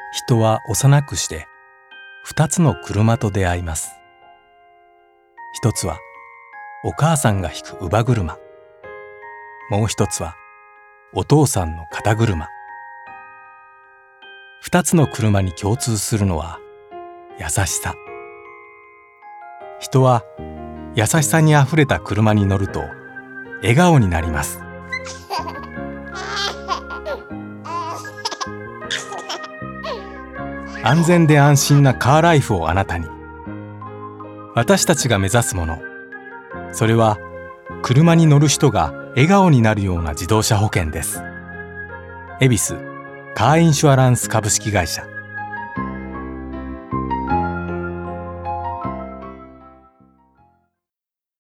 人は幼くして2つの車と出会います。一つはお母さんが引く乳母車、もう一つはお父さんの肩車。2つの車に共通するのは優しさ。人は優しさにあふれた車に乗ると笑顔になります。安全で安心なカーライフをあなたに。私たちが目指すもの、それは車に乗る人が笑顔になるような自動車保険です。恵比寿カーインシュアランス株式会社。